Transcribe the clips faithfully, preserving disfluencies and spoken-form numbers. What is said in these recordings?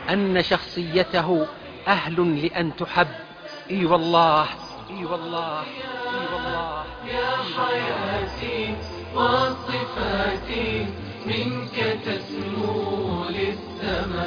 أن شخصيته أهل لأن تحب. إي والله، إي والله، إي والله. يا حياتي وصفاتي منك تسمو للسماء،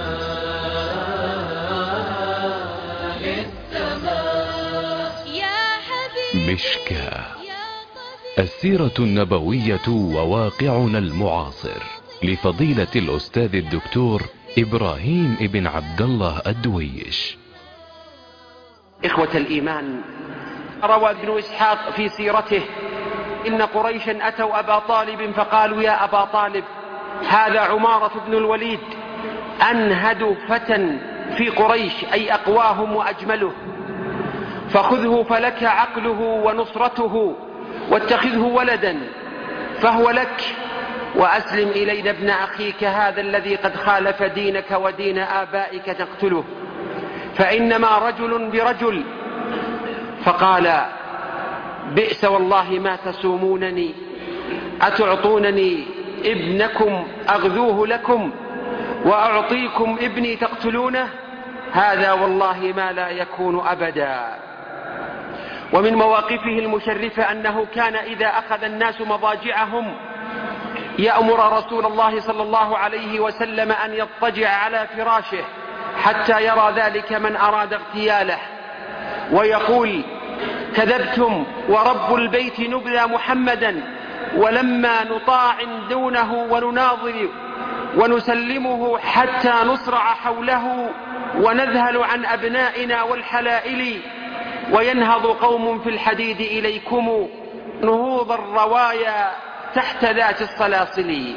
للسماء يا حبيبي. مشكاة، السيرة النبوية وواقعنا المعاصر لفضيلة الأستاذ الدكتور إبراهيم ابن عبد الله الدويش. إخوة الإيمان، روى ابن إسحاق في سيرته إن قريشا أتوا أبا طالب فقالوا: يا أبا طالب، هذا عمارة بن الوليد أنهد فتى في قريش، أي أقواهم وأجمله، فخذه فلك عقله ونصرته، واتخذه ولدا فهو لك، وأسلم إلينا ابن أخيك هذا الذي قد خالف دينك ودين آبائك تقتله، فإنما رجل برجل. فقال: بئس والله ما تسومونني، أتعطونني ابنكم أغذوه لكم وأعطيكم ابني تقتلونه؟ هذا والله ما لا يكون أبدا. ومن مواقفه المشرفة أنه كان إذا أخذ الناس مضاجعهم يأمر رسول الله صلى الله عليه وسلم أن يضطجع على فراشه حتى يرى ذلك من أراد اغتياله، ويقول: كذبتم ورب البيت نبذى محمدا، ولما نطاع دونه ونناظر ونسلمه حتى نصرع حوله ونذهل عن أبنائنا والحلائل، وينهض قوم في الحديد إليكم نهوض الروايا تحت ذات الصلاصل.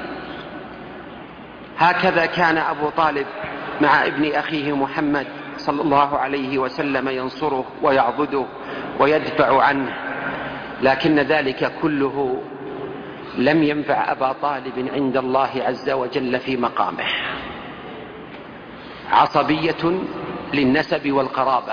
هكذا كان أبو طالب مع ابن أخيه محمد صلى الله عليه وسلم، ينصره ويعضده ويدفع عنه، لكن ذلك كله لم ينفع أبا طالب عند الله عز وجل في مقامه. عصبية للنسب والقرابة،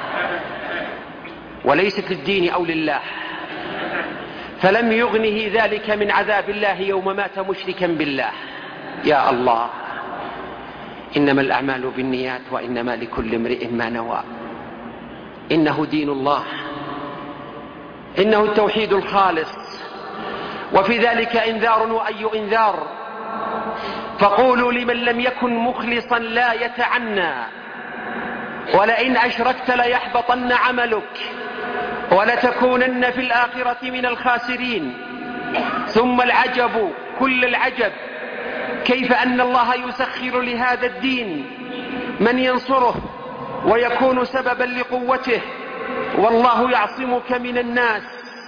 وليست للدين أو لله، فلم يغنه ذلك من عذاب الله يوم مات مشركا بالله. يا الله، إنما الأعمال بالنيات وإنما لكل امرئ ما نوى. إنه دين الله، إنه التوحيد الخالص، وفي ذلك إنذار وأي إنذار. فقولوا لمن لم يكن مخلصا لا يتعنى، ولئن أشركت ليحبطن عملك ولتكونن في الآخرة من الخاسرين. ثم العجب كل العجب كيف أن الله يسخر لهذا الدين من ينصره ويكون سببا لقوته، والله يعصمك من الناس،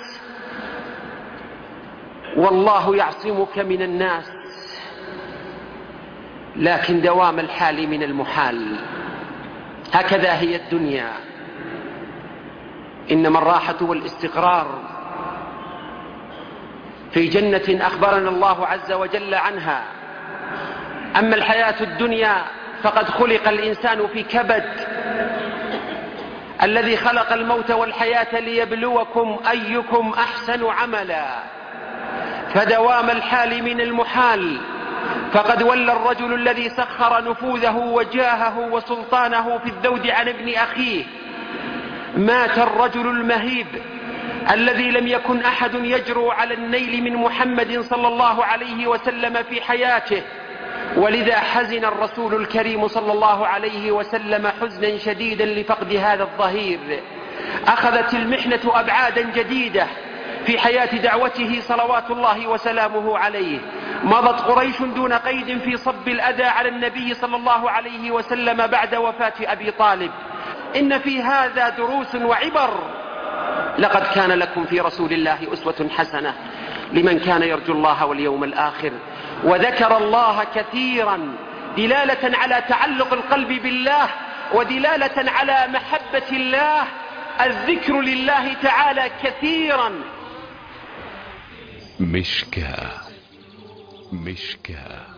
والله يعصمك من الناس. لكن دوام الحال من المحال، هكذا هي الدنيا، إنما الراحة والاستقرار في جنة أخبرنا الله عز وجل عنها. أما الحياة الدنيا فقد خلق الإنسان في كبد. الذي خلق الموت والحياة ليبلوكم أيكم أحسن عملا، فدوام الحال من المحال. فقد ولى الرجل الذي سخر نفوذه وجاهه وسلطانه في الذود عن ابن أخيه. مات الرجل المهيب الذي لم يكن أحد يجرؤ على النيل من محمد صلى الله عليه وسلم في حياته، ولذا حزن الرسول الكريم صلى الله عليه وسلم حزنا شديدا لفقد هذا الظهير. أخذت المحنة أبعادا جديدة في حياة دعوته صلوات الله وسلامه عليه. مضت قريش دون قيد في صب الأذى على النبي صلى الله عليه وسلم بعد وفاة أبي طالب. إن في هذا دروس وعبر. لقد كان لكم في رسول الله أسوة حسنة لمن كان يرجو الله واليوم الآخر وذكر الله كثيرا، دلالة على تعلق القلب بالله ودلالة على محبة الله. الذكر لله تعالى كثيرا. مشكاة، مشكاة.